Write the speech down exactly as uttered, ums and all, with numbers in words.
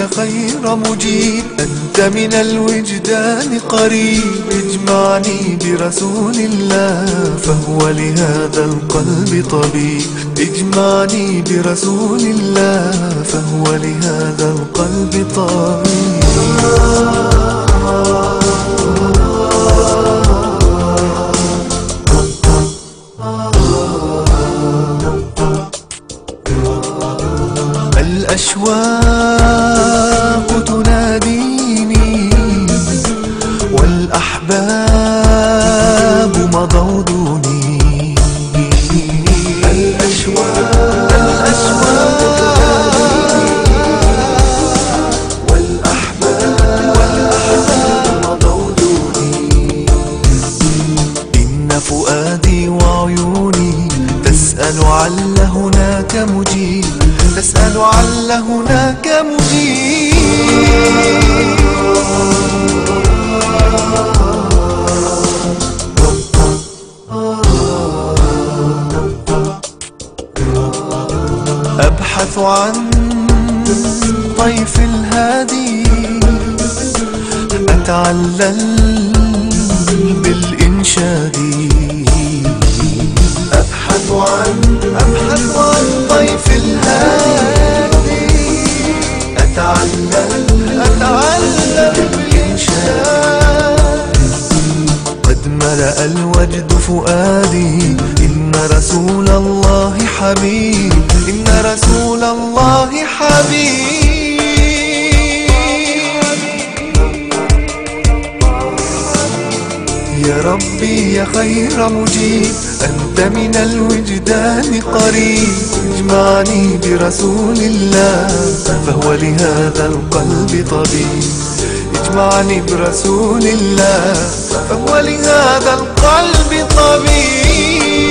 يا خير مجيب، أنت من الوجدان قريب. اجمعني برسول الله فهو لهذا القلب طبيب. اجمعني برسول الله فهو لهذا القلب طبيب. الأشواق تناديني والأحباب مضوا دوني. الأشواق والأحباب مضوا دوني. إن فؤادي وعيوني تسأل عل هناك مجيب، تسأل عل هناك مجيب. أبحث عن طيف الهادي، أتعلل بالإنشاد. أبحث عن أبحث عن طيف الهادي، أتعلل أتعلل بالإنشاد. قد ملأ الوجد فؤادي، إن رسول الله حبيب، إن رسول الله حبيب. يا ربي يا خير مجيب، أنت من الوجدان قريب. اجمعني برسول الله فهو لهذا القلب طبيب. اجمعني برسول الله فهو لهذا القلب طبيب.